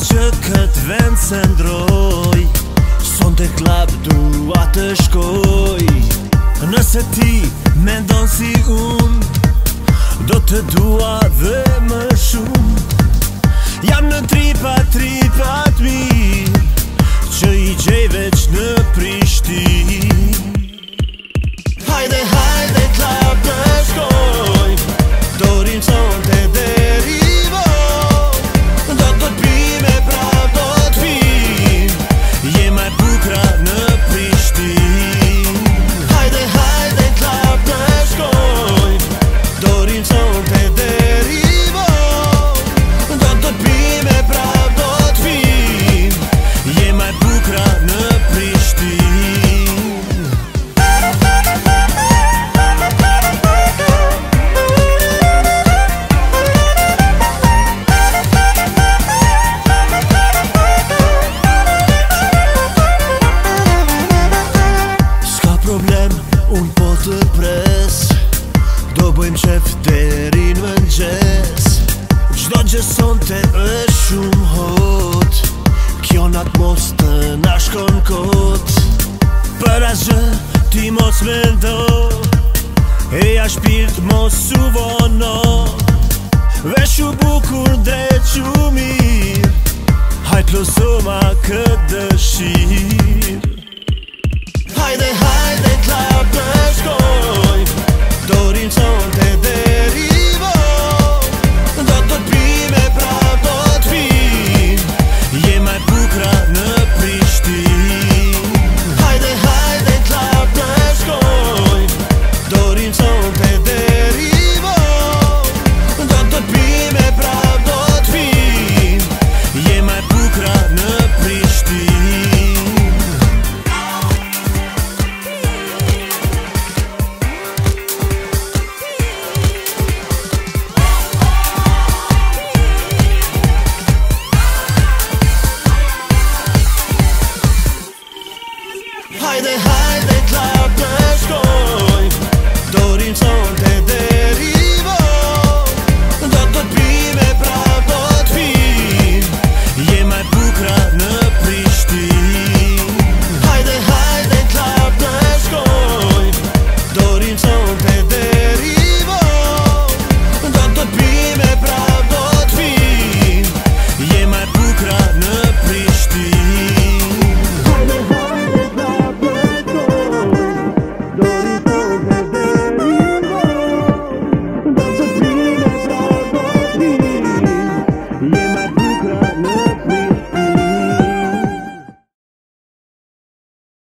që këtë vend se ndroj, son të klab dua të shkoj. Nëse ti mendon si unë, do të dua dhe më shumë. Jam në tripat mirë, që i gjej veç në Prishtinë. Hajde, hajde, klab të shkoj, dorim son të derivo. Do të pime prap, do të vim, jema e bukra në Prishtinë. Hajde, hajde, klab të shkoj, dorim son të derivo. Do të pime prap, do të vim, jema e bukra në Prishtinë. Unë po të pres, do bëjmë qef deri në mëngjes. Çdo gjë sonte është shumë hot, kjo natë mos të na shkon kot. Për asgjë ti mos mendo, eja shpirt mos u vono. Vesh u bukur drejt që mirë, hajt plosoma këtë dëshirë. Hajde,